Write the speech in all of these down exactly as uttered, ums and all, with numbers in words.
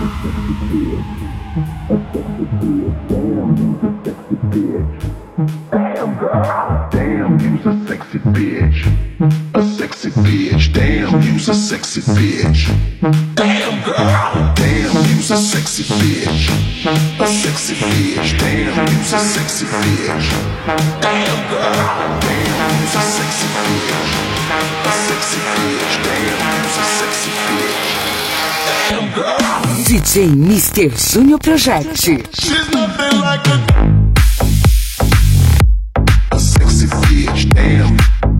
Damn girl, damn you's a sexy bitch. A sexy bitch, damn you's a sexy bitch. Damn girl, damn you's a sexy bitch. A sexy bitch, damn you's a sexy bitch. Damn girl, damn you's a sexy bitch. A sexy bitch, damn you's a sexy bitch. Damn girl. D J mister Júnior Project. She's nothing like a A sexy bitch, damn.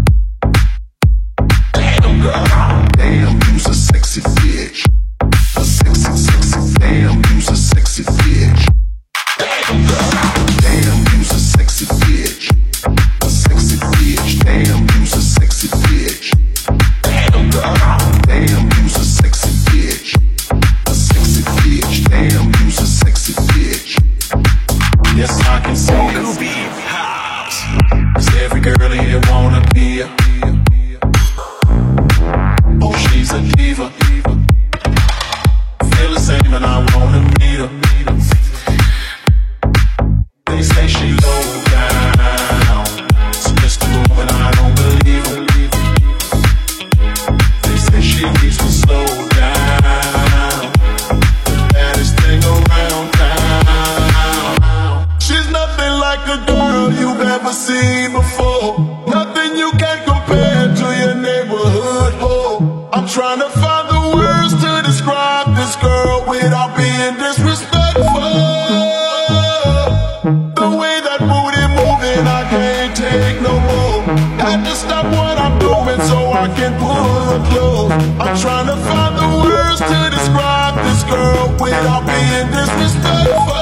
Damn girl, damn you's a sexy bitch. A sexy, sexy, damn you's a sexy bitch. Damn girl, damn you's a sexy bitch. A sexy bitch, damn you's a sexy bitch. Damn girl, damn you's a sexy bitch. A sexy bitch, damn you's a sexy bitch. Yes, I can see it be house. 'Cause every girl here wanna be a. Oh, she's a diva. Feel the same and I wanna meet her. They say she low down, so just a move and I don't believe her. They say she needs to slow down, the baddest thing around town. She's nothing like a girl you've ever seen before. Nothing you can compare to your neighborhood hoe. I'm trying to find the words to describe this girl without being disrespectful. The way that booty moving, I can't take no more. Had to stop what I'm doing so I can pull her close. I'm trying to find the words to describe this girl without being disrespectful.